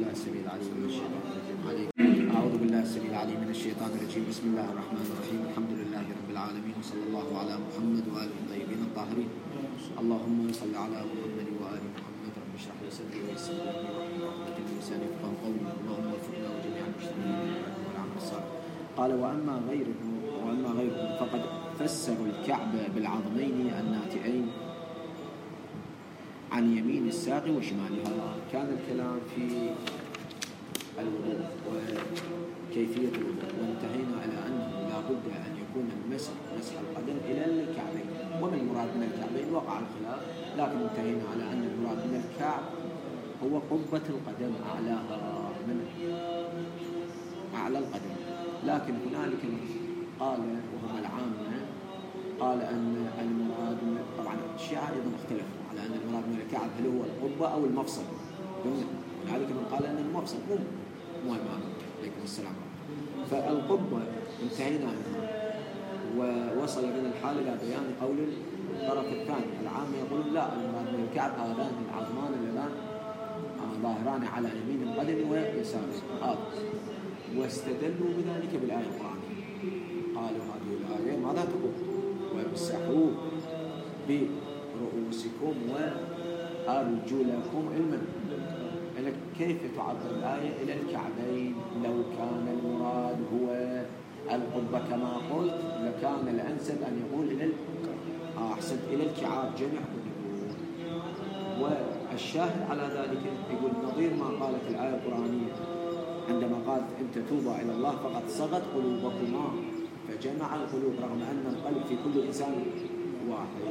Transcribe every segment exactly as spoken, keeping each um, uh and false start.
بالله السميع العليم من الشيطان الرجيم عليك أعوذ بالله السميع العليم من الشيطان الرجيم بسم الله الرحمن الرحيم الحمد لله رب العالمين وصلى الله على محمد وآله الطيبين الطاهرين اللهم صل على محمد وآل محمد رب اشرح لي صدري ويسر لي أمري واحلل عقدة من لساني يفقهوا قولي اللهم وفقنا وجميع المسلمين والعمل الصالح. قال وأما غيره وأما غيره فقد فسروا الكعبة بالعظمين الناتئين عن يمين الساق وشمالها. كان الكلام في الوضوء وكيفية الوضوء وانتهينا إلى أنه لا بد أن يكون المسح مسح القدم إلى الكعبين. وما المراد من الكعبين وقع الخلاف، لكن انتهينا على أن المراد من الكعب هو قبة القدم أعلاها من أعلى القدم. لكن هنالك قال وهم العامة قال أن المراد طبعا الشيعة أيضا اختلفوا على أن المراد من الكعب هل هو القبة أو المفصل. ولذلك من قال أن المفصل مو مهم. عليكم السلام. فالقبة انتهينا منها ووصل بنا الحال إلى بيان قول الطرف الثاني. العامة يقولون لا، المراد من الكعب هذان العظمان اللذان ظاهران على يمين القدم ويساره. واستدلوا بذلك بالآية القرآنية. قالوا هذه الآية ماذا تقول؟ وامسحوا برؤوسكم وأرجلكم علما. كيف تعبر الآية إلى الكعبين؟ لو كان المراد هو القبة كما قلت لكان الأنسب أن يقول إلى أحسن إلى الكعاب جميع قدمه. والشاهد على ذلك يقول نظير ما قالت الآية القرآنية عندما قالت إن تتوبا إلى الله فقد صغت قلوبكما فجمع القلوب رغم أن القلب في كل إنسان واحد.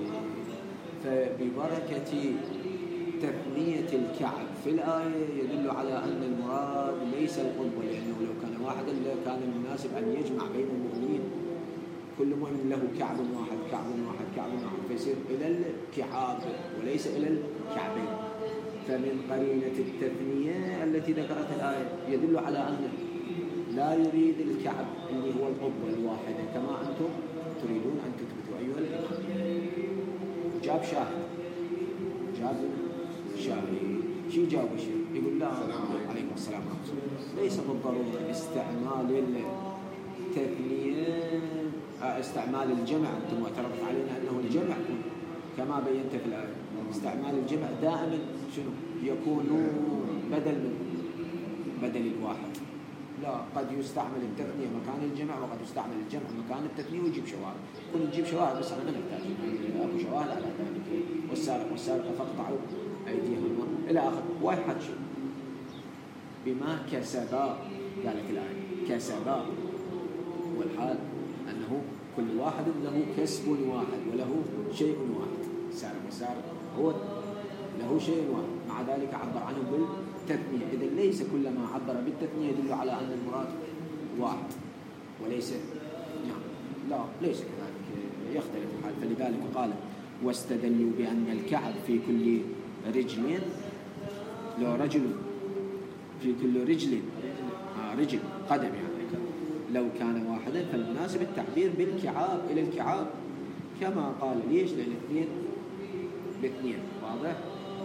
فببركة تثنية الكعب في الآية يدل على أن المراد ليس القبة، لأنه لو كان واحدا كان المناسب أن يجمع بين المؤمنين كل مؤمن له كعب واحد كعب واحد كعب واحد فيصير إلى الكعاب وليس إلى الكعبين. فمن قرينة التثنية التي ذكرت الآية يدل على أن لا يريد الكعب اللي هو القبة الواحدة كما أنتم تريدون أن تثبتوا أيها الإمام. جاب شاهد جاب شاهد شي جاب شيء يقول لا عليكم السلام ورحمة الله. ليس بالضرورة استعمال التثنية استعمال الجمع. أنتم اعترفت علينا أنه الجمع كما بينت في الآية استعمال الجمع دائما شنو يكون بدل من بدل الواحد. لا، قد يستعمل التثنية مكان الجمع وقد يستعمل الجمع مكان التثنية ويجيب شواهد. كل نجيب شواهد بس أنا ما نحتاج أبو شواهد على ذلك. والسارق والسارقة فاقطعوا أيديهما إلى آخر. واحد شيء بما كسبا قالت الآية كسبا، والحال أنه كل واحد له كسب واحد وله شيء واحد. السارق والسارق هو له شيء واحد، مع ذلك عبر عنه بالتثنية. إذا ليس كل ما عبر بالتثنية يدل على أن المراد واحد وليس نعم لا ليس كذلك، يختلف الحال. فلذلك قال واستدلوا بأن الكعب في كل رجل لو رجل في كل رجل آه رجل قدم يعني لو كان واحدا فالمناسب التعبير بالكعاب إلى الكعاب كما قال. ليش؟ لأن الاثنين باثنين واضح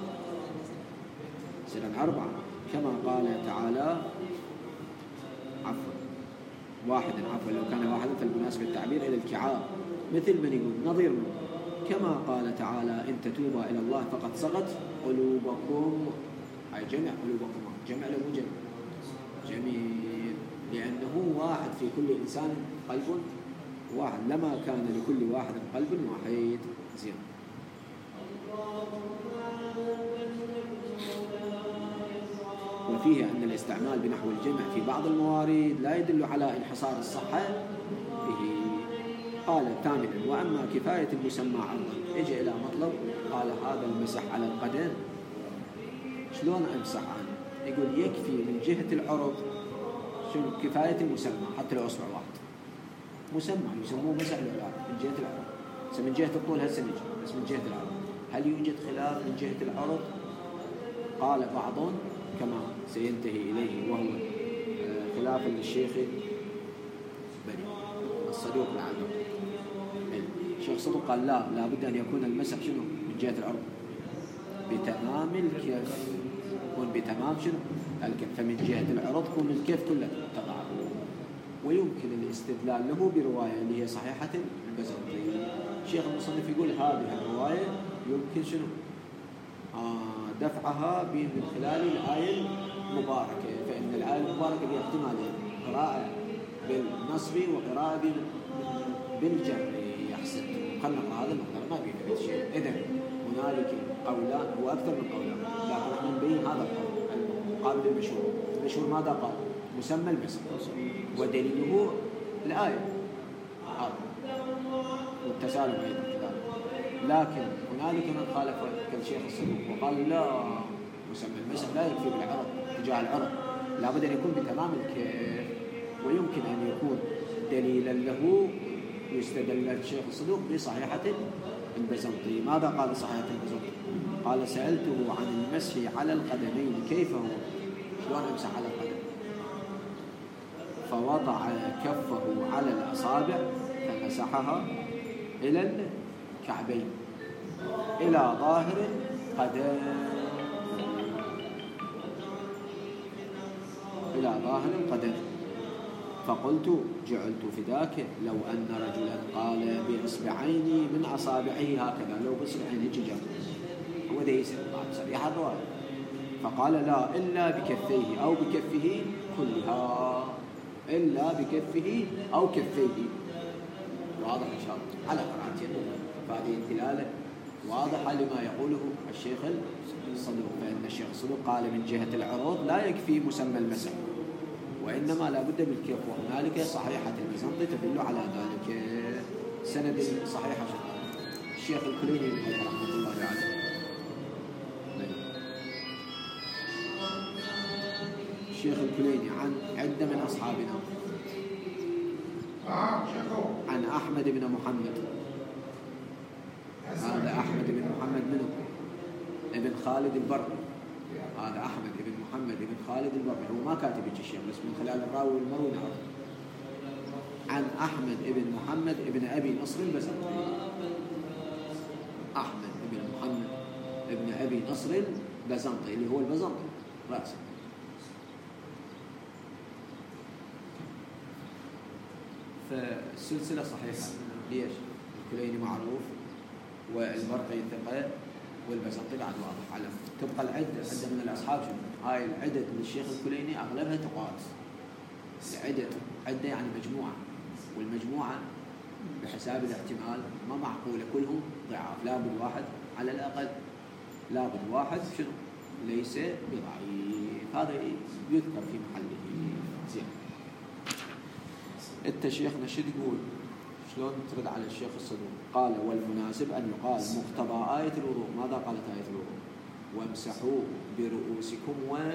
سنة أربعة كما قال تعالى عفوا واحدا عفوا لو كان واحدا فالمناسب التعبير إلى الكعاب مثل من يقول نظير من كما قال تعالى إن تتوبا إلى الله فقد صغت قلوبكم. أي جمع قلوبكم جمع له جمع جميل لأنه واحد في كل إنسان قلب واحد لما كان لكل واحد قلب واحد. زين. وفيه أن الاستعمال بنحو الجمع في بعض الموارد لا يدل على انحصار الصحة به. قال ثامنا وأما كفاية المسمى عرضا يجي إلى مطلب قال هذا المسح على القدم شلون أمسح عنه؟ يقول يكفي من جهة العرض شنو كفاية المسمى حتى لو أصبع واحد مسمى يسموه مسح للعرض من جهة العرض. بس من جهة الطول هسه نجي بس من جهة العرض هل يوجد خلاف من جهة العرض؟ قال بعضهم كما سينتهي إليه وهو خلاف للشيخ بني الصدوق العالم. الشيخ صدوق قال لا لابد أن يكون المسح شنو من جهة العرض بتمام الكف يكون بتمام شنو الكف، فمن جهة العرض كون الكف كلها تقع. ويمكن الاستدلال له برواية اللي هي صحيحة البزنطي. الشيخ المصنف يقول هذه الرواية يمكن شنو؟ آه دفعها من خلال الآية المباركة، فإن الآية المباركة بها احتمالين، قراءة بالنصب وقراءة بالجر. يحسن خلنا نقرأ هذا المقدار ما بيفيد شيء. إذن هنالك قولان وأكثر من قولان، لكن احنا نبين هذا القول المقابل المشهور. المشهور ماذا قال؟ مسمى المسح، ودليله الآية هذا والتسالم أيضا كذلك. لكن هنالك من خالف كالشيخ الصدوق وقال لا، مسمى المسح لا يكفي بالعرض تجاه العرض، لابد أن يكون بتمام الكيف. ويمكن أن يكون دليلا له يستدل الشيخ الصدوق بصحيحة البزنطي. ماذا قال صحيحة البزنطي؟ قال سألته عن المسح على القدمين كيف هو، شلون أمسح على القدم؟ فوضع كفه على الأصابع فمسحها إلى الكعبين إلى ظاهر القدم، إلى ظاهر القدم. فقلت جعلت فداك لو أن رجلا قال بإصبعين من أصابعه هكذا، لو بإصبعين هيك جاب هو ده يسأل بعد صريح الرواية. فقال لا، إلا بكفيه أو بكفه كلها، إلا بكفه أو كفيه. واضح إن شاء الله على قراءتين، فهذه الدلالة واضحة لما يقوله الشيخ الصدوق، فإن الشيخ الصدوق قال من جهة العروض لا يكفي مسمى المسح، وإنما لا بد بالكيف. وهنالك صحيحة البزنطي تدل على ذلك. سند صحيحة الشيخ الكليني رحمة الله عليه. الشيخ الكليني عن عدة من أصحابنا، عن أحمد بن محمد. هذا أحمد بن محمد منه ابن خالد البري، هذا أحمد بن محمد بن خالد البري، هو ما كاتب الشيء بس من خلال الراوي والمروي نعرف. عن أحمد بن محمد بن أبي نصر البزنطي. أحمد بن محمد بن أبي نصر البزنطي اللي هو البزنطي رأسه. فالسلسلة صحيحة. ليش؟ الكليني معروف والبرقي ثقة والبزنطي بعد واضح علم. تبقى العدة عدة من الأصحاب شنو؟ هاي العدد للشيخ الكليني أغلبها تقاس. العدد عدة يعني مجموعة، والمجموعة بحساب الاحتمال ما معقولة كلهم ضعاف، لابد واحد على الأقل، لابد واحد شنو؟ ليس بضعيف. هذا يذكر في محله. زين. انت شيخنا شو تقول؟ شلون ترد على الشيخ الصدوق؟ قال والمناسب أن يقال مقتضى آية الوضوء. ماذا قالت آية الوضوء؟ وامسحوا برؤوسكم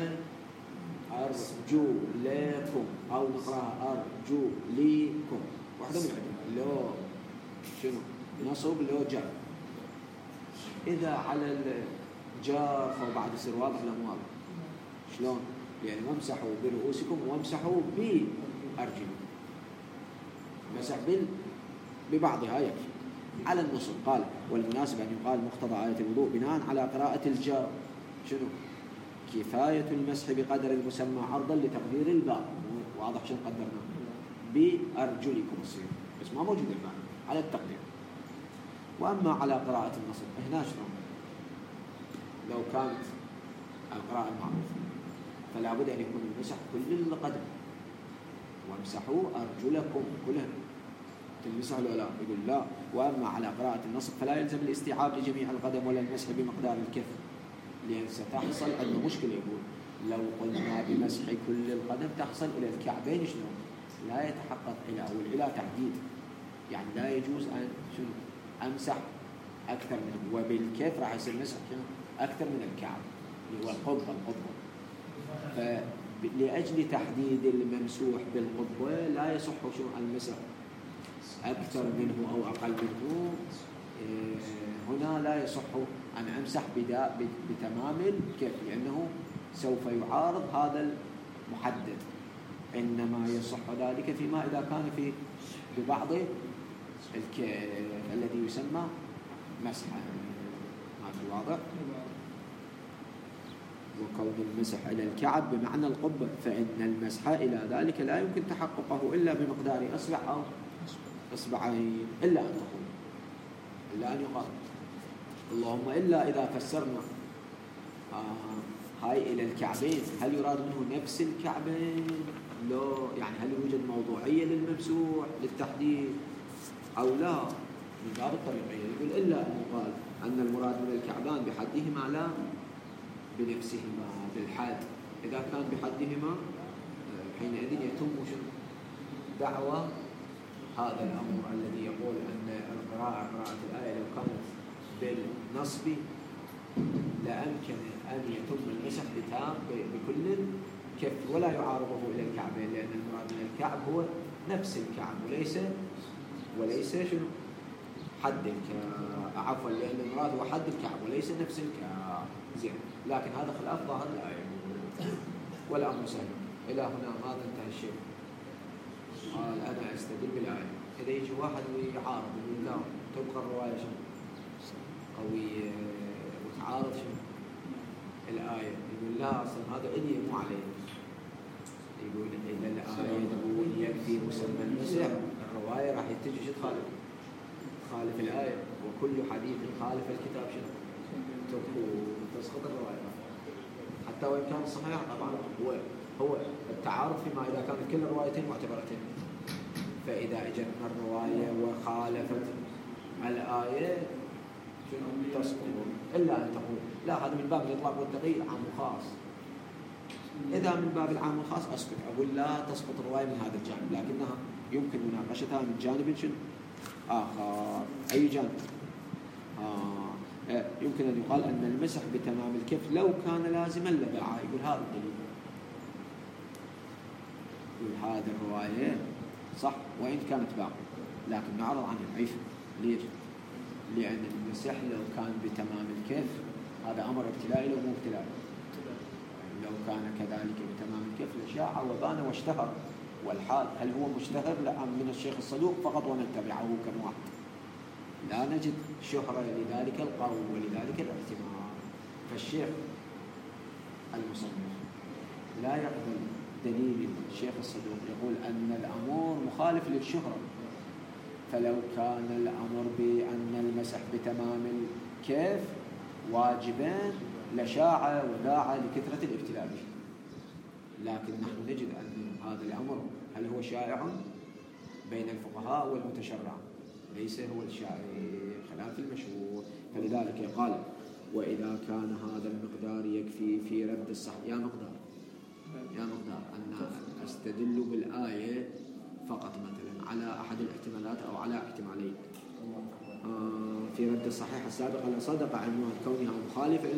وأرجلكم، أو نقراها أرجلكم، واحدة من عندهم لو شنو نصب لو جر. إذا على الجار فبعد يصير واضح ولا مو واضح؟ شلون؟ يعني وامسحوا برؤوسكم وامسحوا بأرجلكم، مسح بال ببعضها يكفي على النصب. قال والمناسب أن يقال مقتضى آية الوضوء بناء على قراءة الجار شنو؟ كفاية المسح بقدر المسمى عرضا لتقدير الباء. واضح شنو قدرنا؟ بأرجلكم الصيغة، بس ما موجود المعنى على التقدير. وأما على قراءة النصب هنا شلون؟ لو كانت القراءة المعروفة فلا بد أن يكون المسح كل القدم، وامسحوا أرجلكم كلها تلمسها ولا لا؟ يقول لا. وأما على قراءة النصب فلا يلزم الاستيعاب لجميع القدم ولا المسح بمقدار الكف، لأن ستحصل عندنا مشكلة. يقول لو قلنا بمسح كل القدم تحصل إلى الكعبين شنو؟ لا يتحقق إلى أو إلى تحديد، يعني لا يجوز أن شنو أمسح أكثر منه، وبالكف راح يصير مسح شنو أكثر من الكعب اللي هو القبة القبة. فلأجل تحديد الممسوح بالقبة لا يصح شنو المسح أكثر منه أو أقل منه. هنا لا يصح أن أمسح بتمام الكف لأنه سوف يعارض هذا المحدد، إنما يصح ذلك فيما إذا كان في ببعض الكف الذي يسمى مسحا. هذا واضح؟ وكون المسح إلى الكعب بمعنى القبة، فإن المسح إلى ذلك لا يمكن تحققه إلا بمقدار أصبع أو إصبعين، إلا أن تقول إلا أن يقال اللهم إلا إذا فسرنا آه هاي إلى الكعبين، هل يراد منه نفس الكعبين؟ لو يعني هل يوجد موضوعية للممسوح للتحديد أو لا؟ من باب الطريقية يقول إلا أن يقال أن المراد من الكعبان بحدهما لا بنفسهما بالحد. إذا كان بحدهما حينئذ يتم دعوة هذا الأمر الذي يقول أن القراءة قراءة الآية لو كانت بالنصب لأمكن أن يتم المسح بتام بكل كف ولا يعارضه إلى الكعبين، لأن المراد من الكعب هو نفس الكعب وليس وليس شنو حد الكعب، عفوا لأن المراد هو حد الكعب وليس نفس الكعب. زين، لكن هذا خلاف ظاهر الآية والأمر سهل. إلى هنا ماذا انتهى الشيء؟ قال أنا أستدل بالآية. إذا يجي واحد ويعارض يقول لا تبقى الرواية شنو قوية وتعارض شنو الآية، يقول لا أصلا هذا إلي مو عليه. يقول إذا الآية تقول يكفي مسمى المسح، الرواية راح تجي شو تخالف؟ تخالف الآية، وكل حديث خالف الكتاب شنو؟ تسقط الرواية حتى وإن كان صحيح. طبعا هو هو التعارض فيما إذا كانت كل الروايتين معتبرتين، فإذا اجتنا الرواية وخالفت الآية شنو تسقط، إلا أن تقول لا هذا من باب الإطلاق والتقييد عام وخاص. إذا من باب العام والخاص أسكت، أقول لا تسقط الرواية من هذا الجانب، لكنها يمكن مناقشتها من جانب شنو آخر. أي جانب؟ آه يمكن أن يقال أن المسح بتمام الكف لو كان لازما لدعا. يقول هذا الدليل، يقول هذه الرواية صح وإن كانت باقية لكن نعرض عنها. عيش ليش؟ لأن المسح لو كان بتمام الكف هذا أمر ابتلائي لو مو ابتلائي، لو كان كذلك بتمام الكف لشاع وبان واشتهر. والحال هل هو مشتهر؟ لا، من الشيخ الصدوق فقط ومن تبعه كم واحد. لا نجد شهرة لذلك القول ولذلك الاحتمال. فالشيخ المصنف لا يقبل دليل الشيخ الصدوق يقول أن الأمر مخالف للشهرة، فلو كان الأمر بأن المسح بتمام الكيف واجبا لشاع وداعى لكثرة الابتلاء به. لكن نحن نجد أن هذا الأمر هل هو شائع بين الفقهاء والمتشرع؟ ليس هو الشائع، خلاف المشهور. فلذلك قال وإذا كان هذا المقدار يكفي في رد الصح. يا مقدار يا مقدار أن أستدل بالآية فقط مثلا على أحد الاحتمالات أو على احتمالين. آه في رد الصحيح السابق لصدق عنوان كونها مخالفة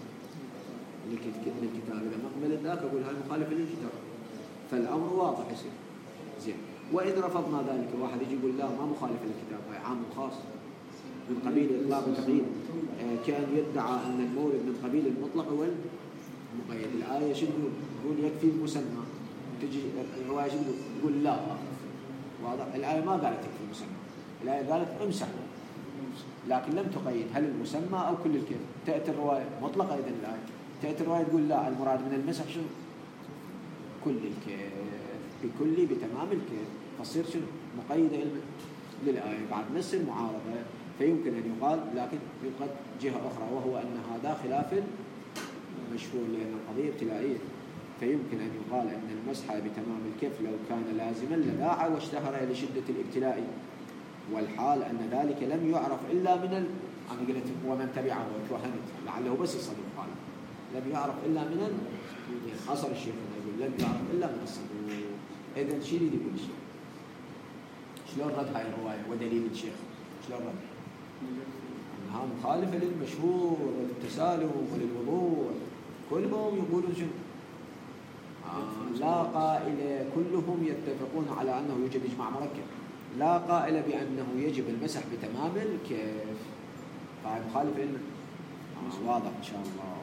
للكتاب، إذا ما قبلت ذاك أقول هاي مخالفة للكتاب، فالأمر واضح يصير. زين، وإن رفضنا ذلك واحد يجي يقول لا ما مخالفة للكتاب، هاي عام وخاص من قبيل إطلاق وتقييد. آه كان يدعى أن المورد من قبيل المطلق والمقيد. الآية شو تقول؟ تقول يكفي المسمى، تجي الرواية شو تقول؟ تقول لا واضح. الآية ما قالت يكفي المسمى، الآية قالت امسح، لكن لم تقيد هل المسمى أو كل الكيف. تأتي الرواية مطلقة إذن الآية، تأتي الرواية تقول لا المراد من المسح شنو؟ كل الكيف، بكل بتمام الكيف، فتصير شنو؟ مقيدة للآية بعد نفس المعارضة. فيمكن أن يقال، لكن يقال جهة أخرى وهو أن هذا خلاف المشهور لأن القضية ابتلائية. فيمكن أن يقال أن المسح بتمام الكف لو كان لازما لداعى واشتهر لشدة الابتلاء، والحال أن ذلك لم يعرف إلا من ال... أنا قلت ومن تبعه وتوهمت لعله بس الصدوق قال لم يعرف إلا من ال... أصل الشيخ يقول لم يعرف إلا من الصدوق. إذن شيء يقول الشيخ شلون رد هاي الرواية ودليل الشيخ شلون رد؟ أنها مخالفة للمشهور وللتسالم وللوضوح. كلهم يقولون شنو؟ آه لا قائل، كلهم يتفقون على أنه يوجد إجماع مركب، لا قائل بأنه يجب المسح بتمام الكيف. فهي مخالفة لنا. آه واضح إن شاء الله.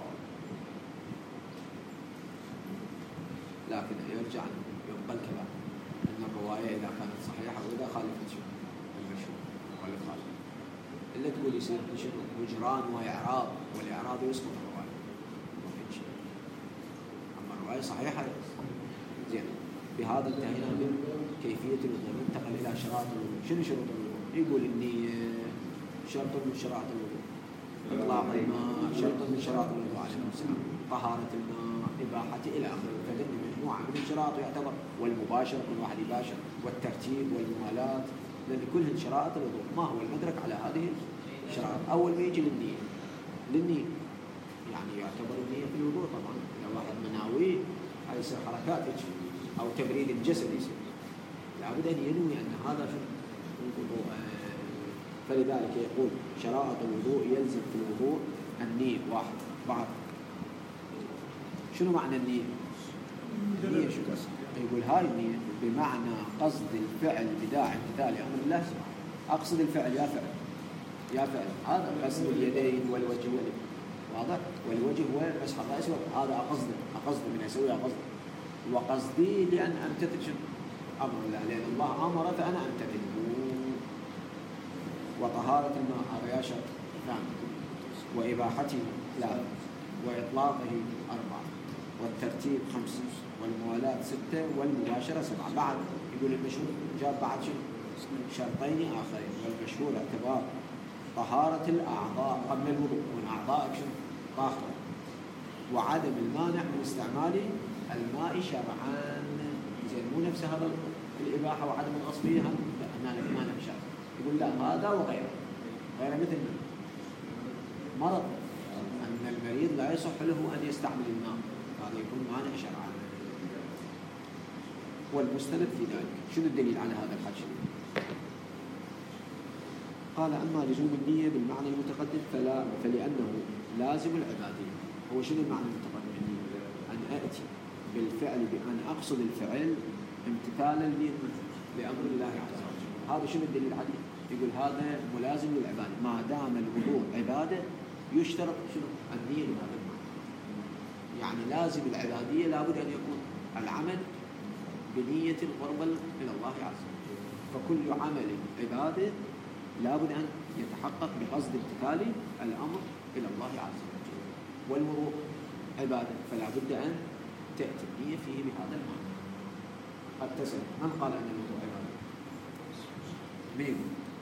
لكن يرجع يقبل كلام أن الرواية إذا كانت صحيحة وإذا خالفت شنو المشهور ولا خالف إلا تقول يصير شنو وجران وإعراض، والإعراض يسقط الرواية ما في شيء. وهي صحيحة. زين، بهذا انتهينا من كيفية الوضوء. ننتقل إلى شرائط الوضوء. شنو شروط الوضوء؟ يقول إني شرط من شرائط الوضوء إطلاق الماء، شرط من شرائط الوضوء عليه السلام، طهارة الماء، إباحته إلى آخره. فإن مجموعة من الشرائط يعتبر، والمباشرة كل واحد يباشر، والترتيب والموالاة، لأن كلهن شرائط الوضوء. ما هو المدرك على هذه الشرائط؟ أول ما يجي للنية، للنية يعني يعتبر النية في الوضوء طبعا. إذا واحد مناوي هاي يصير حركات أو تبريد الجسد يصير، لابد أن ينوي أن هذا في الوضوء. فلذلك يقول شرائط الوضوء يلزم في الوضوء النية. واحد بعض شنو معنى النية؟ النية شو قصد؟ يقول هاي النية بمعنى قصد الفعل بداعي امتثال أمر الله. أقصد الفعل يا فعل يا فعل، هذا قصد اليدين والوجه واليد، واضح؟ والوجه هو مسح الرأس، هذا أقصده أقصده من أسويها قصد. وقصدي لأن أمتثل أمر الله، لأن الله أمر فأنا أمتثل. وطهارة الماء هذا يا شرط ثاني، وإباحته ثلاثة، وإطلاقه أربعة، والترتيب خمسة، والموالاة ستة، والمباشرة سبعة. بعد يقول المشهور جاب بعد شنو؟ شرطين آخرين. والمشهور اعتبار طهارة الأعضاء قبل الوضوء، والأعضاء شنو؟ طاهرة، وعدم المانع من استعمال الماء شرعا. زين، مو نفس هذا الإباحة وعدم الغصبية، لا هنالك مانع شرعي. يقول لا، هذا وغيره. غيره مثل مرض أن المريض لا يصح له أن يستعمل الماء، هذا يكون مانع شرعا. والمستند في ذلك شنو الدليل على هذا الحديث؟ قال أما لزوم النية بالمعنى المتقدم فلا، فلأنه لازم العبادية. هو شنو المعنى المتقدم النية؟ أن أأتي بالفعل بأن أقصد الفعل امتثالا لأمر الله عز وجل. هذا شنو الدليل عليه؟ يقول هذا ملازم للعبادة. ما دام الوضوء عبادة يشترط شنو؟ النية لهذا المعنى. يعني لازم العبادية لابد أن يكون العمل بنية القرب إلى الله عز وجل. فكل عمل عبادة لابد أن يتحقق بقصد امتثال الأمر إلى الله عز وجل. والوضوء عبادة، فلا بد أن تأتي النية فيه بهذا المعنى. قد تسأل من قال أن الوضوء عبادة؟ مين؟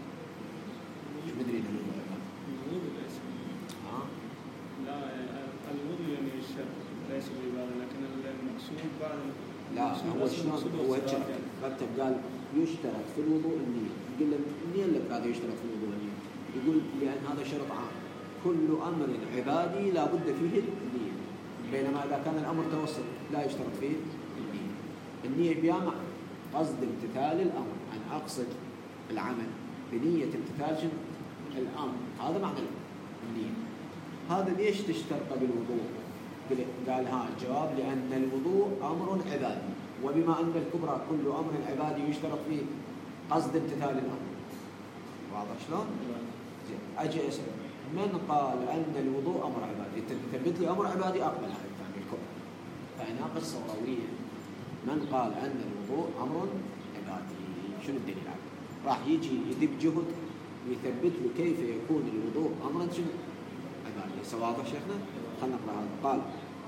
شو مدري أن الوضوء عبادة؟ الوضوء ليس ها؟ لا، الوضوء يعني الشرع ليس بعبادة، لكن المقصود بعد لا، هو شلون هو رتب قال يشترط في الوضوء النية. يقول له النية اللي هذا يشترط في الوضوء النية، يقول لأن هذا شرط عام، كل أمر عبادي لا بد فيه النية. بينما إذا كان الأمر توسط لا يشترط فيه النية. النية بها معنى قصد امتثال الأمر، أن أقصد العمل بنية امتثال الأمر، هذا معنى النية. هذا ليش تشترط بالوضوء؟ قال ها الجواب لأن الوضوء أمر عبادي، وبما أن الكبرى كل أمر عبادي يشترط فيه قصد امتثال الأمر. واضح شلون؟ أجي أسأل من قال أن الوضوء أمر عبادي؟ تثبت لي أمر عبادي أقبل هذا الثاني الكبرى. فإناقة صوروية من قال أن الوضوء أمر عبادي، شنو الدليل عليه؟ راح يجي يدب جهد ويثبت له كيف يكون الوضوء أمرا شنو عبادي. سواء شيخنا خلنا نقرأ هذا. قال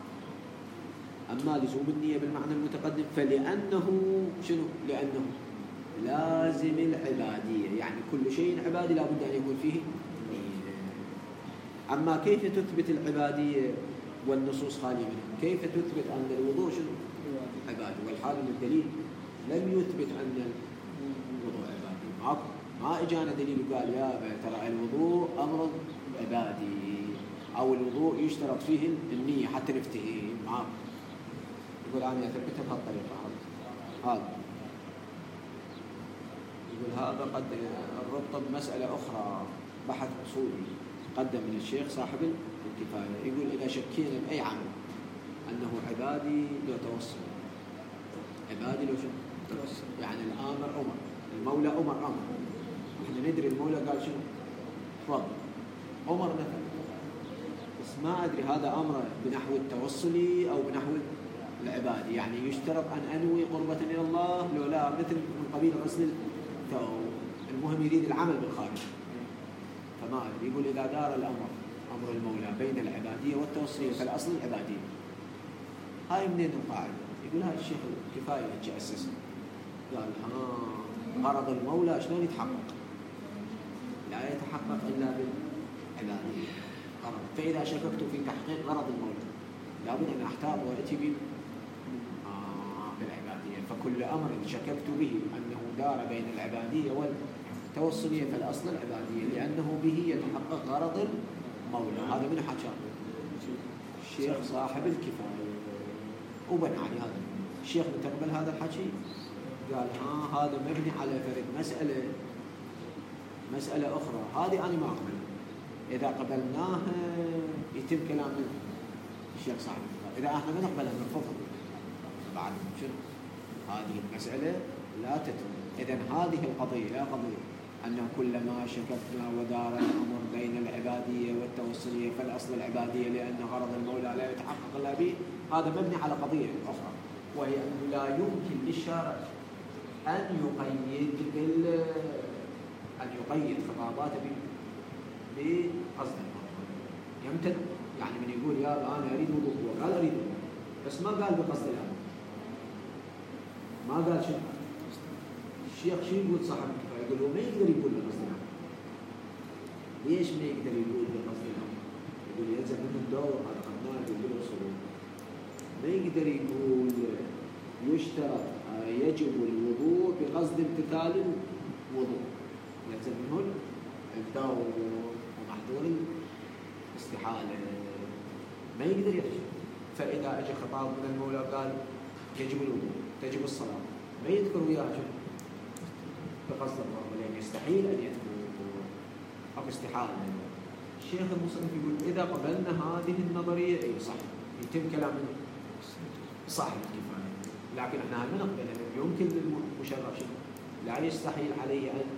أما لزوم النية بالمعنى المتقدم فلأنه شنو؟ لأنه لازم العبادية، يعني كل شيء عبادي لا بد أن يكون فيه نية. أما كيف تثبت العبادية والنصوص خالية منها؟ كيف تثبت أن الوضوء شنو؟ عبادي، والحال من الدليل لم يثبت أن الوضوء عبادي. ما إجانا دليل قال يا ترى الوضوء أمر عبادي أو الوضوء يشترط فيه النية حتى نفتهي معه. يقول أنا أثبتها بهالطريقة هذا. يقول هذا قد الربط بمسألة أخرى بحث أصولي قدم من الشيخ صاحب الكفاية. يقول إذا شكينا بأي عمل أنه عبادي لو توسل، عبادي لو شنو؟ توسل، يعني الآمر أمر، المولى أمر أمر، إحنا ندري المولى قال شنو؟ تفضل أمر مثلا، بس ما أدري هذا أمر بنحو التوصلي أو بنحو العبادي، يعني يشترط أن أنوي قربة إلى الله لو لا، مثل من قبيل غسل الثوب، المهم يريد العمل بالخارج. فما أدري. يقول إذا دار الأمر أمر المولى بين العبادية والتوصلية فالأصل العبادية، هاي منين القاعدة؟ يقول هاي الشيخ الكفاية يجي أسسها. قال ها غرض المولى شلون يتحقق؟ لا يتحقق إلا بالعبادية غرض. فإذا شككت في تحقيق غرض المولى لابد أن أحتاط وأتي به آه بالعبادية. فكل أمر شككت به أنه دار بين العبادية والتوصلية فالأصل العبادية لأنه به يتحقق غرض المولى. هذا من حكى الشيخ صاحب الكفاية وبنى على هذا. الشيخ متقبل هذا الحكي قال ها هذا مبني على فرد مسألة مسألة أخرى هذه أنا ما أقبل. إذا قبلناها يتم كلام الشيخ صاحب الكفاية. إذا احنا ما نقبلها نرفضها بعد شنو؟ هذه المسألة لا تتم. إذن هذه القضية لا قضية أنه كلما شككنا ودار الأمر بين العبادية والتوصلية فالأصل العبادية لأن غرض المولى لا يتحقق إلا به. هذا مبني على قضية أخرى وهي أنه لا يمكن للشارع أن يقيد بال أن يقيد خطاباته بقصد المولى. يمتنع يعني من يقول يا أنا أريد وضوء هو قال أريد وضوء بس ما قال بقصد الأمر ما قال شيء. الشيخ شو يقول صاحب الكفاية؟ يقول هو ما يقدر يقول بقصد الأمر. ليش ما يقدر يقول بقصد الأمر؟ يقول يلزم منه الدور على قناة يقول الصلوات. ما يقدر يقول يشترط يجب الوضوء بقصد امتثال الوضوء. يلزم منه الدور ومحظور الاستحالة. ما يقدر يحكي. فإذا أجى خطاب من المولى قال يجب الوضوء تجب الصلاة ما يذكر وياها بقصد الله لأن يستحيل أن يذكر أو استحالة. الشيخ المصنف يقول إذا قبلنا هذه النظرية أي صح يتم كلام صاحب الكفاية. لكن احنا ما نقبلها. يمكن للمشرف لا يستحيل عليه أن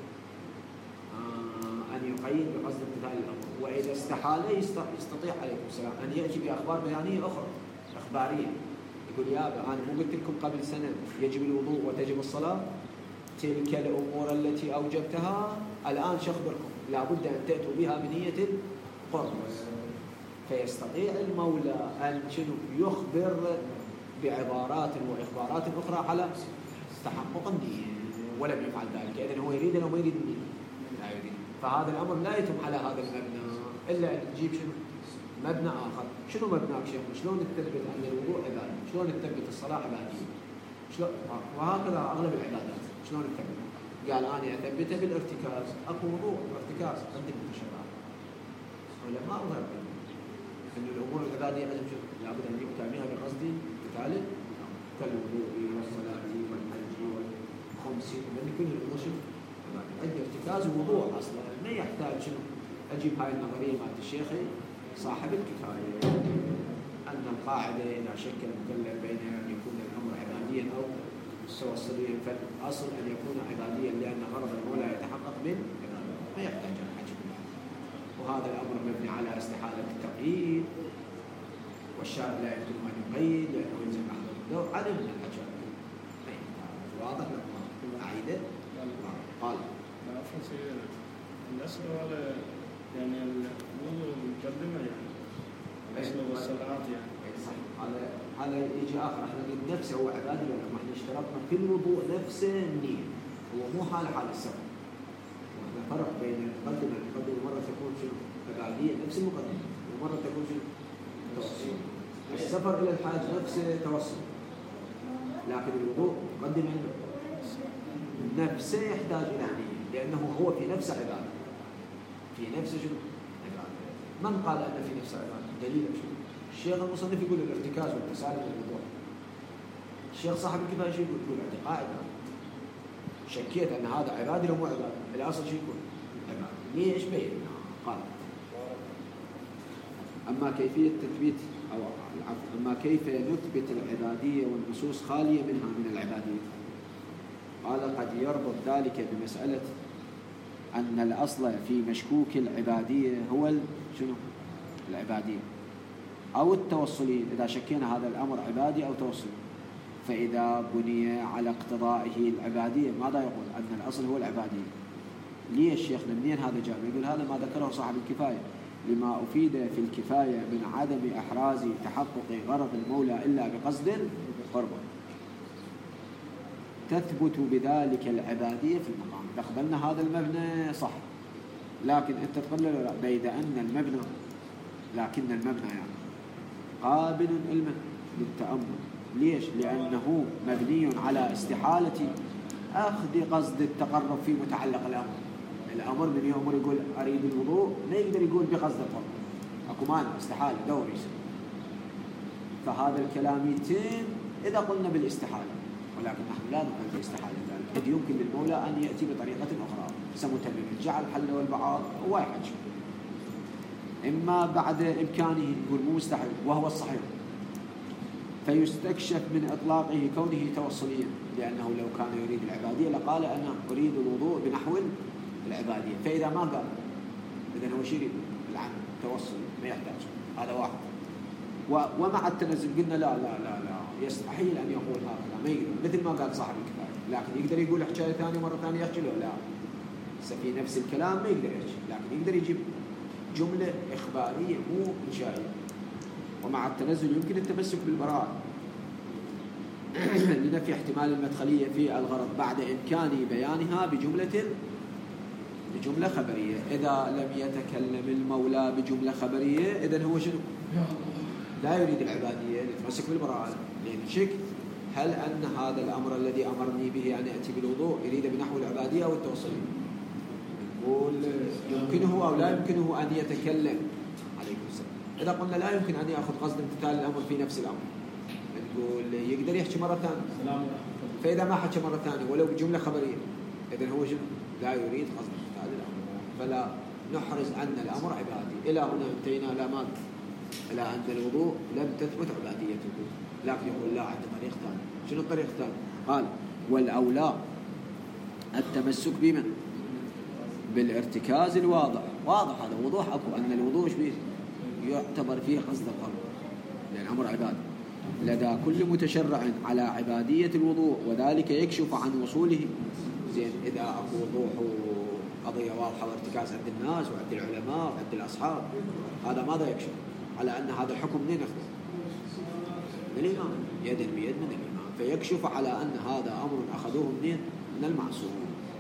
آه أن يقيد بقصد امتثال الأمر. وإذا استحال يستطيع عليكم السلام أن يأتي بأخبار بيانية أخرى إخبارية يقول يا أنا مو قلت لكم قبل سنة يجب الوضوء وتجب الصلاة تلك الأمور التي أوجبتها الآن شخبركم لابد أن تأتوا بها بنية القرب. فيستطيع المولى أن يخبر بعبارات وإخبارات أخرى على تحقق النية ولم يفعل ذلك. إذن هو يريد أو ما يريد النية لا يريد. فهذا الأمر لا يتم على هذا المبنى إلا أن نجيب شنو مبنى آخر. شنو مبناك شيخ؟ شلون نثبت أن الوضوء عبادة؟ شلون نثبت الصلاة عبادية؟ شلون؟ وهكذا أغلب العبادات شلون نثبت؟ قال أنا أثبتها بالارتكاز. أكو وضوء ارتكاز عندي بالتشرع ولا ما أظهر أن الأمور العبادية لازم شنو؟ لابد أن يؤتى بها بقصد امتثال كالوضوء والصلاة والحج والخمس من كل الأمور شنو؟ عندي ارتكاز ووضوء أصلا ما يحتاج شنو؟ أجيب هاي النظرية مالت الشيخ صاحب الكفاية أن القاعدة إذا شك المكلف بين أن يكون الأمر عباديا أو توصليا فالأصل أن يكون عباديا لأن غرض المولى يتحقق من ما يحتاج أن حج. وهذا الأمر مبني على استحالة التقييد والشارع لا يمكن أن يقيد لأنه يلزم أحد الدور عدم من الحجر. واضح لكم أعيده؟ قال الأصل ولا يعني الوضوء مقدمة يعني الأصل والصلاة يعني صحيح. هذا هذا يجي آخر. احنا قلت نفسه هو عبادي ولا ما احنا اشترطنا في الوضوء نفسه النية هو مو حال حال السفر. واحنا فرق بين المقدمة المقدمة مرة تكون شنو عبادية نفس المقدمة ومرة تكون شنو توصل. السفر إلى الحاج نفسه توصل لكن الوضوء مقدمة نفسه يحتاج إلى نية لأنه هو في نفسه عبادة في نفسه شنو عبادة. من قال أن في نفسه عبادة؟ دليل شنو؟ الشيخ المصنف يقول الارتكاز والتسالم والوضوء. الشيخ صاحب الكفاية شو يقول؟ يقول اعتقاد. شكيت أن هذا عبادة أو مو عبادة؟ الأصل شو يقول؟ عبادة. ليش بين؟ قال أما كيفية تثبيت أو أما كيف نثبت العبادية والنصوص خالية منها من العبادية؟ قال قد يربط ذلك بمسألة أن الأصل في مشكوك العبادية هو شنو؟ العبادية أو التوصلي. إذا شكينا هذا الأمر عبادي أو توصلي فإذا بني على اقتضائه العبادية ماذا يقول؟ أن الأصل هو العبادية. ليه الشيخ منين هذا جاب؟ يقول هذا ما ذكره صاحب الكفاية لما أفيد في الكفاية من عدم إحراز تحقق غرض المولى إلا بقصد القربة، تثبت بذلك العبادية في المقام. إذا قبلنا هذا المبنى صح، لكن أنت تقول له لا، بيد أن المبنى لكن المبنى يعني قابل علما للتأمل. ليش؟ لأنه مبني على استحالة أخذ قصد التقرب في متعلق الأمر. الأمر من يأمر يقول أريد الوضوء، لا يقدر يقول بقصد القرب، أكو مانع، استحالة دوري. فهذا الكلام يتم إذا قلنا بالاستحالة، ولكن نحن لا نقول بالاستحالة ذلك. قد يمكن للمولى أن يأتي بطريقة أخرى سمتمم جعل الحل والبعاض واحد، إما بعد إمكانه يقول مو مستحيل وهو الصحيح، فيستكشف من إطلاقه كونه توصليا، لأنه لو كان يريد العبادية لقال أنا أريد الوضوء بنحو العبادية. فإذا ما قال إذن هو شيء العمل توصل ما يحتاج. هذا واحد. ومع التنزل قلنا لا لا لا لا يستحيل أن يقول هذا، ما يقدر، مثل ما قال صاحب الكفاية، لكن يقدر يقول حكاية ثانية مرة ثانية يحكي له لا، في نفس الكلام ما يقدر يحكي، لكن يقدر يجيب جملة إخبارية مو إنشائية. ومع التنزل يمكن التمسك بالبراءة لنفي احتمال المدخلية في الغرض بعد إمكان بيانها بجملة بجملة خبرية. إذا لم يتكلم المولى بجملة خبرية إذن هو شنو؟ لا يريد العبادية، يتمسك بالبراءة. لأن شك هل أن هذا الأمر الذي أمرني به أن أتي بالوضوء يريد بنحو العبادية أو التوصيل؟ نقول يمكنه أو لا يمكنه أن يتكلم. عليكم السلام. إذا قلنا لا يمكن أن يأخذ قصد امتثال الأمر في نفس الأمر، نقول يقدر يحكي مرة ثانية. فإذا ما حكى مرة ثانية ولو بجملة خبرية إذن هو شنو؟ لا يريد قصد امتثال الأمر، فلا نحرز أن الأمر عبادي. إلى هنا انتهينا لا مال إلى أن الوضوء لم تثبت عباديته، لكن يقول لا عند طريق ثاني. شنو الطريق الثاني؟ قال والأولى التمسك بمن؟ بالارتكاز الواضح. واضح هذا وضوح أكو أن الوضوء شبيه يعتبر فيه قصد القرب لأن الأمر عبادي لدى كل متشرع على عبادية الوضوء، وذلك يكشف عن وصوله. زين إذا أكو وضوح قضية واضحة وارتكاز عند الناس وعند العلماء وعند الأصحاب، هذا ماذا يكشف؟ على أن هذا الحكم منين أخذ؟ من الإمام، يدا بيد من الإمام، فيكشف على أن هذا أمر أخذوه منين؟ من المعصوم.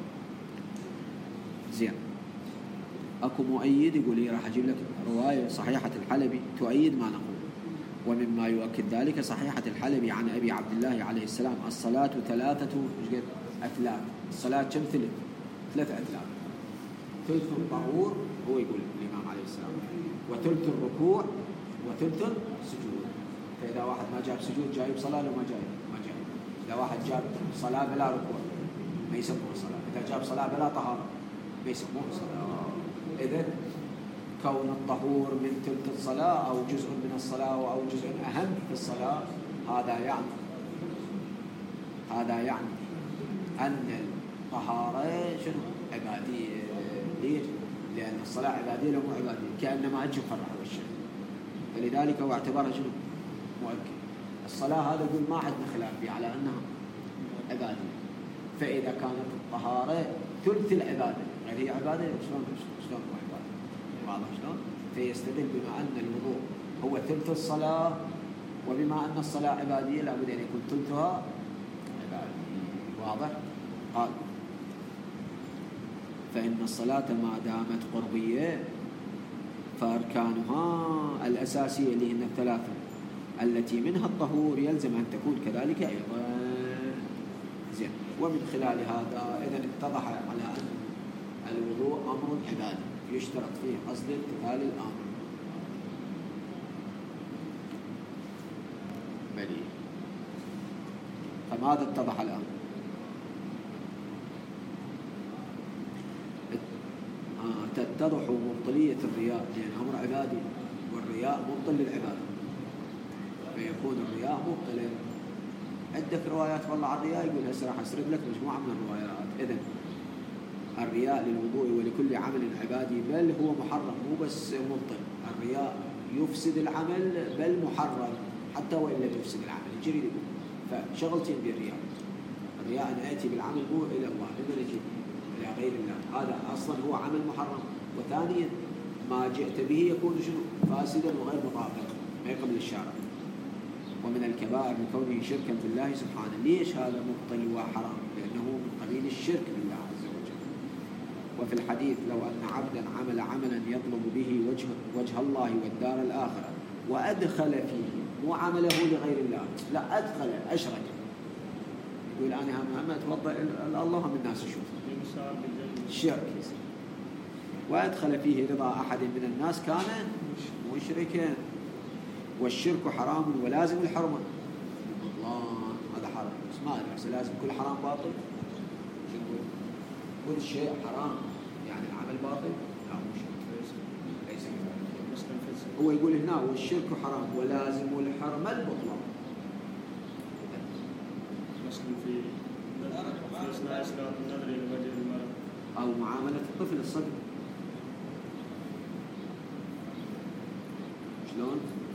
زين أكو مؤيد يقول لي راح أجيب لك رواية صحيحة الحلبي تؤيد ما نقول. ومما يؤكد ذلك صحيحة الحلبي عن أبي عبد الله عليه السلام الصلاة ثلاثة أثلاث. الصلاة كم ثلث؟ ثلاثة أثلاث. ثلث الطهور هو يقول الإمام عليه السلام، وثلث الركوع وثلث السجود. فإذا واحد ما جاب سجود جايب صلاة لو ما جايب ما جايب. إذا واحد جاب صلاة بلا ركوع ما يسموه صلاة. إذا جاب صلاة بلا طهارة ما يسموه صلاة. إذن كون الطهور من تلك الصلاة أو جزء من الصلاة أو جزء أهم في الصلاة، هذا يعني هذا يعني أن الطهارة شنو؟ عبادية. ليش؟ لأن الصلاة عبادية لو مو عبادية كأنما أجل فرح والشيء، فلذلك هو اعتبرها شنو؟ مؤكد. الصلاة هذا يقول ما عندنا خلاف فيه على أنها عبادية. فإذا كانت الطهارة ثلث العبادة غير هي عبادة، شلون شلون هو عبادة؟ واضح شلون؟ فيستدل بما أن الوضوء هو ثلث الصلاة، وبما أن الصلاة عبادية لابد أن يكون ثلثها عبادية. واضح؟ قال فإن الصلاة ما دامت قربية فأركانها الأساسية اللي هن الثلاثة التي منها الطهور يلزم أن تكون كذلك أيضا. زين. ومن خلال هذا إذن اتضح على أن الوضوء أمر عبادي يشترط فيه قصد امتثال الأمر. بلي. فماذا اتضح الآن؟ تتضح مبطلية الرياء، لأن أمر عبادي والرياء مبطل للعبادة، فيكون الرياء مبطلا. عندك روايات والله عن الرياء، يقول هسه راح أسرد لك مجموعة من الروايات. إذن الرياء للوضوء ولكل عمل عبادي، بل هو محرم مو بس مبطل. الرياء يفسد العمل بل محرم حتى وإن لم يفسد العمل. يجري يقول فشغلتين بالرياء. الرياء أن أتي بالعمل مو إلى الله، إنما نجي إلى غير الله، هذا أصلا هو عمل محرم. وثانيا ما جئت به يكون شنو؟ فاسدا وغير مطابق، ما يقبل الشارع. ومن الكبائر لكونه شركا بالله سبحانه. ليش هذا مبطل وحرام؟ لأنه من قبيل الشرك بالله عز وجل. وفي الحديث لو أن عبدا عمل عملا يطلب به وجه, وجه الله والدار الآخرة وأدخل فيه، مو عمله لغير الله، لا أدخل أشرك، يقول أنا هم أتوضأ الله من الناس يشوف الشرك، وأدخل فيه رضا أحد من الناس كان مشركا. والشرك حرام ولازم الحرمة. الله هذا حرام، بس ما أدري لازم كل حرام باطل؟ كل شيء حرام يعني العمل باطل؟ لا مو شرك، ليس كذلك. هو يقول هنا والشرك حرام ولازم الحرمة البطلان. مثلا في في أثناء إسلام النظر إلى وجه المرأة أو معاملة الطفل الصغير. شلون؟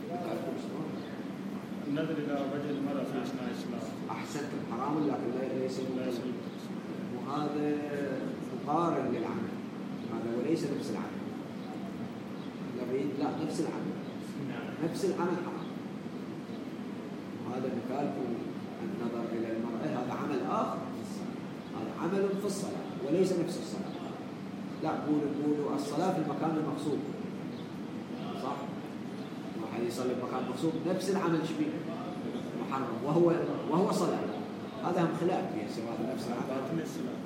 النظر إلى وجه المرأة في أثناء الإسلام أحسنت، حرام لكن ليس مطلق، وهذا مقارن للعمل، هذا وليس نفس العمل. نريد لا نفس العمل، نفس العمل حرام. وهذا مثال النظر إلى المرأة، هذا عمل آخر، هذا عمل في الصلاة وليس نفس الصلاة. لا قولوا قولوا الصلاة في المكان المقصود، صح؟ واحد يصلي في مكان مقصود نفس العمل شبيه محرم وهو وهو صلاة، هذا هم خلاف فيه سواء نفس العمل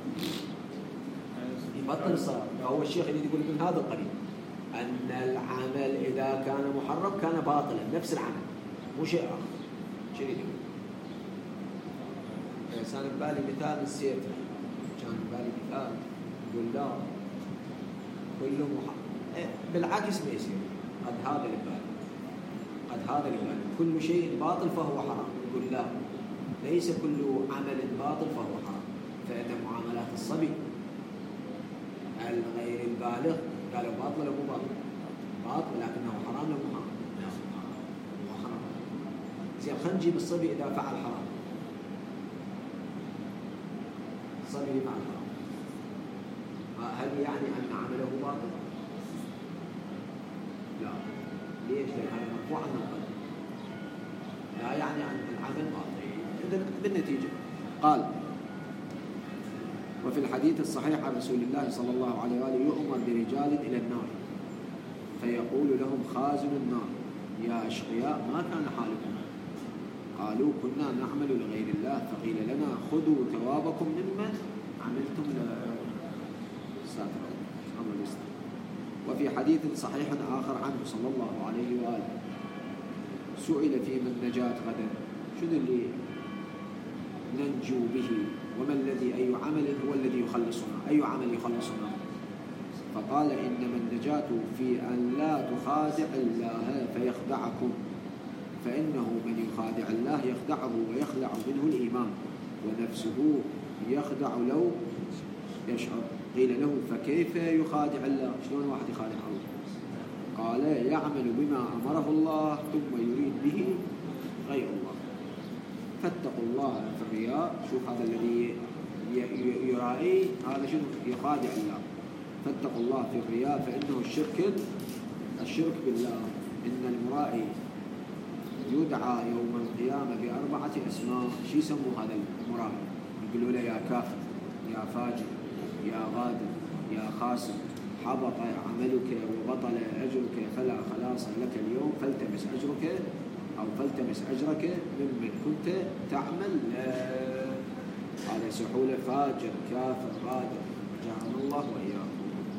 يبطل الصلاة. فهو الشيخ اللي يقول من هذا القبيل أن العمل إذا كان محرم كان باطلا، نفس العمل مو شيء آخر. شيء يقول كان ببالي مثال نسيته، كان ببالي مثال يقول لا كله محرم، بالعكس ما يصير، قد هذا اللي ببالي، قد هذا اللي ببالي كل شيء باطل فهو حرام. يقول لا ليس كل عمل باطل فهو حرام، فإن معاملات الصبي الغير البالغ قالوا باطل ولا مو باطل؟ باطل لكنه حرام ولا مو حرام؟ هو حرام. زين خلينا نجيب الصبي إذا فعل حرام، الصبي فعل حرام، هل يعني أن عمله باطل؟ لا. ليش؟ لأن هذا مرفوع عن القلب، لا يعني أن العمل باطل. إذن بالنتيجة قال وفي الحديث الصحيح عن رسول الله صلى الله عليه وآله يؤمر برجال إلى النار فيقول لهم خازن النار يا أشقياء ما كان حالكم؟ قالوا كنا نعمل لغير الله فقيل لنا خذوا ثوابكم ممن عملتم لساتر الله. وفي حديث صحيح آخر عنه صلى الله عليه وآله سئل في من نجاة غدا، شنو اللي ننجو به وما الذي أي عمل هو الذي يخلصنا، أي عمل يخلصنا؟ فقال إنما النجاة في أن لا تخادع الله فيخدعكم، فإنه من يخادع الله يخدعه ويخلع منه الإيمان ونفسه يخدع لو يشعر. قيل له فكيف يخادع الله؟ شلون واحد يخادع الله؟ قال يعمل بما أمره الله ثم يريد به غير الله. فاتقوا الله في الرياء، شوف هذا الذي يرائي هذا شنو؟ يخادع الله. فاتقوا الله في الرياء فإنه الشرك الشرك بالله. إن المرائي يدعى يوم القيامة بأربعة أسماء. شو يسموا هذا المرائي؟ يقولوا له يا كافر، يا فاجر، يا غادر، يا خاسر، حبط عملك وبطل أجرك فلا خلاص لك اليوم فالتمس أجرك أو فالتمس أجرك ممن كنت تعمل. هذا سحول فاجر كافر غادر جعلنا الله وإياكم.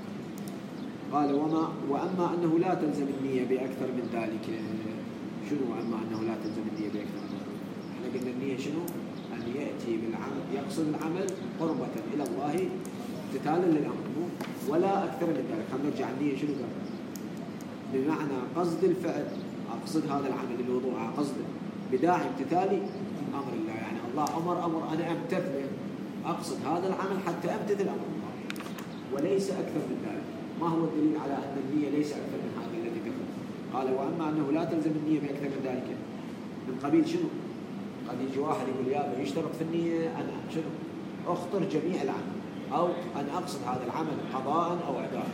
قال وما وأما أنه لا تلزم النية بأكثر من ذلك. شنو أما أنه لا تلزم النية بأكثر من ذلك؟ احنا قلنا النية شنو؟ أن يأتي بالعمل يقصد العمل قربة إلى الله امتثالا للأمر ولا أكثر من ذلك. خلينا نرجع النية شنو قال؟ بمعنى قصد الفعل، أقصد هذا العمل الوضوء قصده بداعي امتثالي أمر الله، يعني الله أمر أمر أنا أمتثل، أقصد هذا العمل حتى أمتثل أمر الله وليس أكثر من ذلك. ما هو الدليل على أن النية ليس أكثر من هذا الذي ذكر؟ قال وأما أنه لا تلزم النية بأكثر من ذلك من قبيل شنو؟ قد يجي واحد يقول يا يشترط في النية أنا شنو؟ أخطر جميع العمل أو أن أقصد هذا العمل قضاء أو أداء،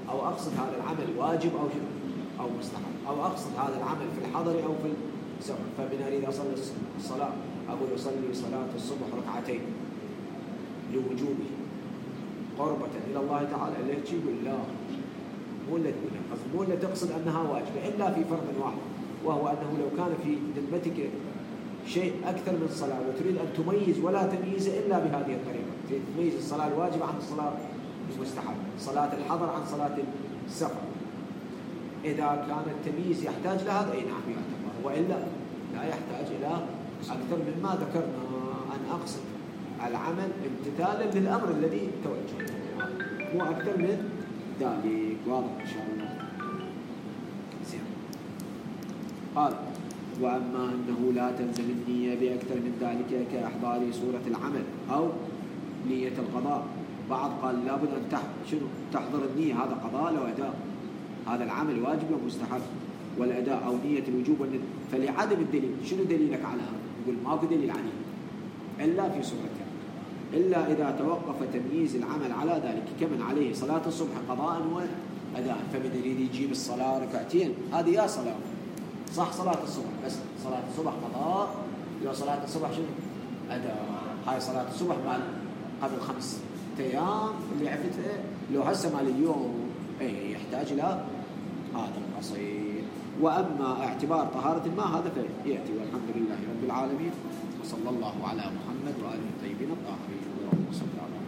أو أقصد هذا العمل واجب أو شنو أو مستحب، أو أقصد هذا العمل في الحضر أو في السفر. فمن أريد أصلي الصلاة أقول أصلي صلاة الصبح ركعتين لوجوبه قربة إلى الله تعالى. اللي تقول لا، مو اللي تقول مو اللي تقصد أنها واجبة إلا في فرض واحد، وهو أنه لو كان في ذمتك شيء أكثر من صلاة وتريد أن تميز ولا تمييز إلا بهذه الطريقة، تميز الصلاة الواجبة عن الصلاة المستحبة، صلاة الحضر عن صلاة السفر. إذا كان التمييز يحتاج لهذا أي نعم يعتبر، وإلا لا يحتاج إلى أكثر مما ذكرنا، أن أقصد العمل امتثالا للأمر الذي توجه، مو أكثر من ذلك. واضح إن شاء الله. زين. قال وأما أنه لا تلزم النية بأكثر من ذلك كإحضار صورة العمل أو نية القضاء. بعض قال لابد أن تح... شنو تحضر النية، هذا قضاء لو أداء، هذا العمل واجب ومستحب، والأداء أو نية الوجوب والندب. فلعدم الدليل، شنو دليلك على هذا؟ يقول ماكو دليل عليه إلا في صورته، إلا إذا توقف تمييز العمل على ذلك، كمن عليه صلاة الصبح قضاء وأداء. فمن يريد يجيب الصلاة ركعتين هذه يا صلاة صح، صلاة الصبح بس صلاة الصبح قضاء، لو صلاة الصبح شنو أداء. هاي صلاة الصبح مال قبل خمس أيام اللي عفتها، لو هسه مال اليوم أي يحتاج إلى هذا القصير. وأما اعتبار طهارة الماء هذا فيأتي. والحمد لله رب العالمين، وصلى الله على محمد وآله الطيبين الطاهرين. اللهم صل على